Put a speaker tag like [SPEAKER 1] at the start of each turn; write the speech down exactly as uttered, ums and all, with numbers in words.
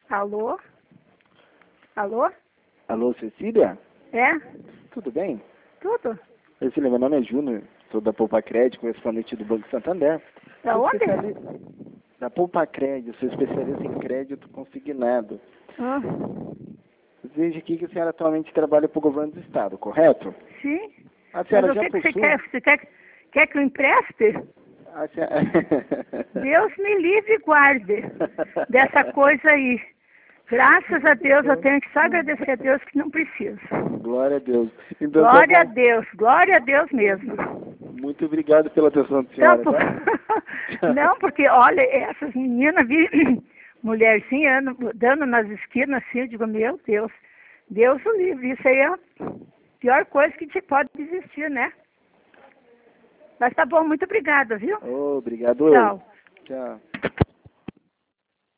[SPEAKER 1] Alô? Alô?
[SPEAKER 2] Alô, Cecília?
[SPEAKER 1] É?
[SPEAKER 2] Tudo bem?
[SPEAKER 1] Tudo?
[SPEAKER 2] Cecília, meu nome é Júnior, sou da Poupa Crédito, correspondente do Banco Santander.
[SPEAKER 1] Da
[SPEAKER 2] Sou
[SPEAKER 1] onde?
[SPEAKER 2] especiali- Da Poupa Crédito, sou especialista em crédito consignado.
[SPEAKER 1] Ah,
[SPEAKER 2] Vejo aqui que a senhora atualmente trabalha para o governo do estado, correto?
[SPEAKER 1] sim.
[SPEAKER 2] A
[SPEAKER 1] Mas
[SPEAKER 2] senhora
[SPEAKER 1] o
[SPEAKER 2] já
[SPEAKER 1] que, que você
[SPEAKER 2] possui...
[SPEAKER 1] quer? Você quer, quer que eu empreste?
[SPEAKER 2] A senhora...
[SPEAKER 1] Deus me livre e guarde dessa coisa aí. Graças a Deus, eu tenho que só agradecer a Deus que não preciso.
[SPEAKER 2] Glória a Deus. Então, tá
[SPEAKER 1] Glória a
[SPEAKER 2] bom.
[SPEAKER 1] Deus, glória a Deus mesmo.
[SPEAKER 2] Muito obrigado pela atenção da
[SPEAKER 1] Então,
[SPEAKER 2] senhora,
[SPEAKER 1] por...
[SPEAKER 2] tá?
[SPEAKER 1] Não, porque olha, essas meninas, vi... mulherzinha andando- dando nas esquinas assim, eu digo, meu Deus, Deus o livre, isso aí é a pior coisa que te pode existir, né? Mas tá bom, muito obrigada, viu?
[SPEAKER 2] Oh, obrigado.
[SPEAKER 1] Tchau.
[SPEAKER 2] Tchau.